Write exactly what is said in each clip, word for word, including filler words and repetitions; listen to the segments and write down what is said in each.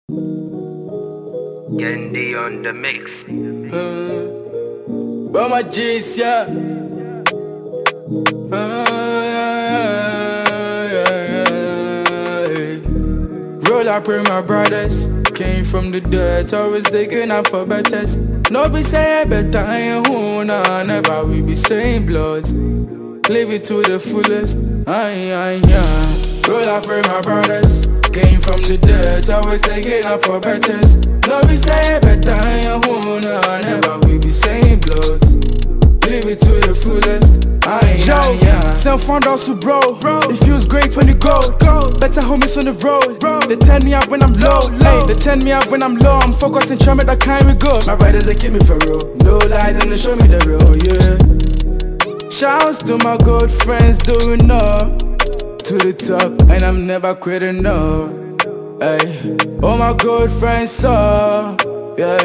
Yendi on the mix. Uh, But my G's, yeah. Uh, yeah, yeah, yeah. Roll up with my brothers. Came from the dirt, always digging up for betters. No be say better, I ain't who, nah, never we be saying bloods. Live it to the fullest, aye, aye, yeah. Roll up with my brothers. Came from the dirt, always digging up for betters. No be say better, I ain't who, nah, never we be saying bloods. Live it to the fullest, aye, aye, yeah. Send found out to bro, bro. It feels great when you go, go. Better homies on the road, bro. They turn me up when I'm low, low. They turn me up when I'm low. I'm focusing, trying that kind we go. My brothers, they keep me for real. No lies and they show me the real, yeah. Shouts to my good friends doing up to the top, and I'm never quitting, no. Hey, all my good friends saw, yeah,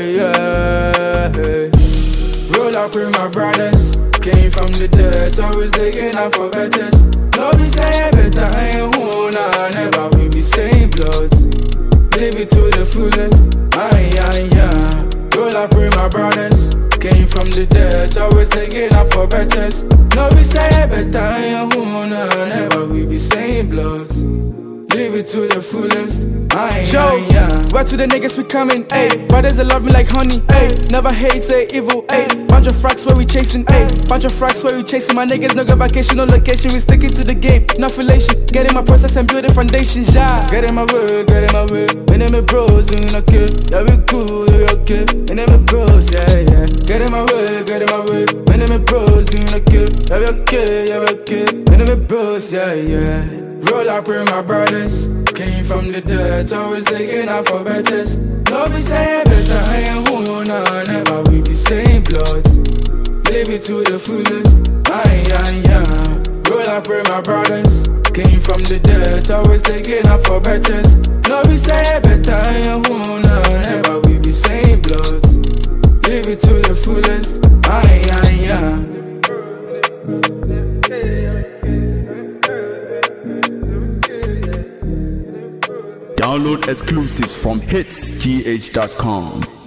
yeah. Hey. Roll up with my brothers. Came from the dirt, always digging up for betters. No be say better, I ain't who, nah, never we be saying bloods. Live it to the fullest, aye, aye, yeah. Roll up with my brothers. Came from the dirt, always digging up for betters. No be say better, I ain't who, nah, never we be saying bloods. Live it to the fullest, aye, aye, yeah. Where to the niggas we coming, ayy. Brothers that love me like honey, ayy. Never hate, say evil, ayy. Bunch of fracks where we chasing, ayy. Bunch of fracks where we chasing. My niggas no go vacation, no location. We sticking to the game, no affiliation. Getting my process and building foundations, yeah. Getting my way, getting my way. My name is bros, doing okay. Yeah, we cool, yeah, we okay. My name is bros, yeah, yeah. Getting my way, getting my way. My name is bros, doing okay. Yeah, we okay, yeah, we okay. My name is bros, yeah, yeah. Roll up with my brothers. Came from the dirt, always digging up for betters. No be say better, I ain't who, nah, never we be saying bloods. Live it to the fullest, aye, aye, yeah. Roll up with my brothers. Came from the dirt, always digging up for betters. No be say better, I ain't who, nah, never we be saying bloods. Live it to the fullest, aye, aye, yeah. Download exclusives from hits g h dot com.